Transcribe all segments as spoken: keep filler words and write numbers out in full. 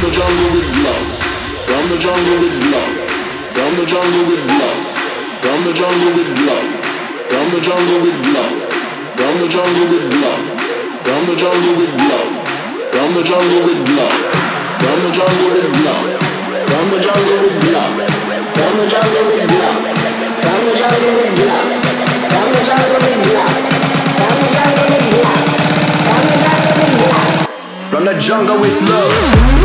the jungle with love, from the jungle with love, from the jungle with love, from the jungle with love, from the jungle with love, from the jungle with love, from the jungle with love, from the jungle with love, from the jungle with love, from the jungle with love, from the jungle with love, from the jungle with love, from the jungle with love, from the jungle with love, from the jungle with love, from the jungle with love.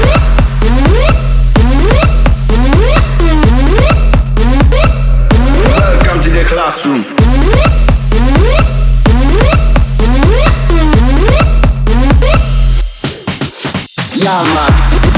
Welcome to the classroom. Yeah, man.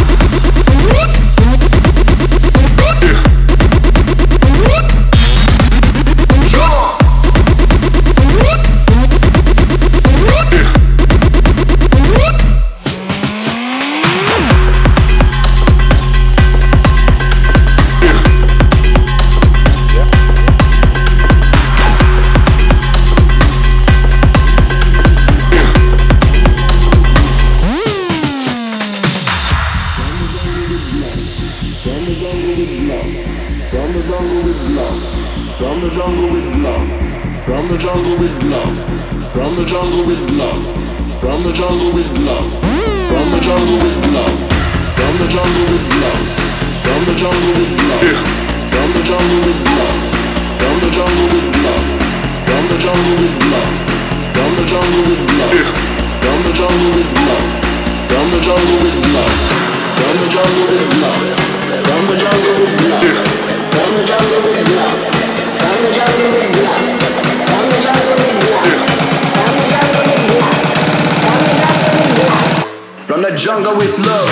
From the jungle with love, from the jungle with love, from the jungle with love, from the jungle with love, from the jungle with love, from the jungle with love, from the jungle with love, from the jungle with love, from the jungle with love, from the jungle with love, from the jungle with love, from the jungle with love, from the jungle with love, from the jungle with love, from the jungle with love, from the jungle with love. From the jungle with love, from the jungle with love, from the jungle with love, from the jungle with love, from the jungle with love.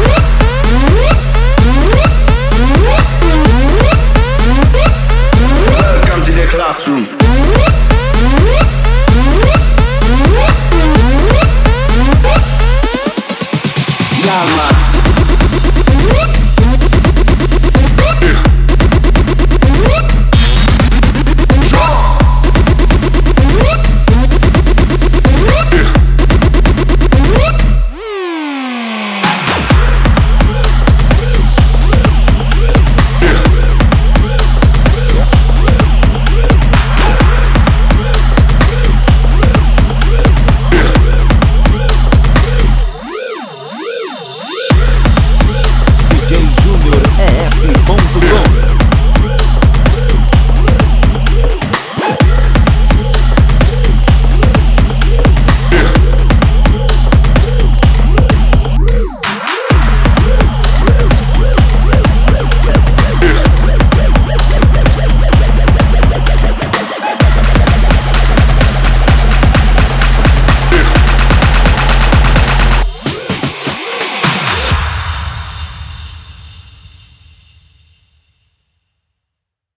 Welcome to the classroom. Yeah, man.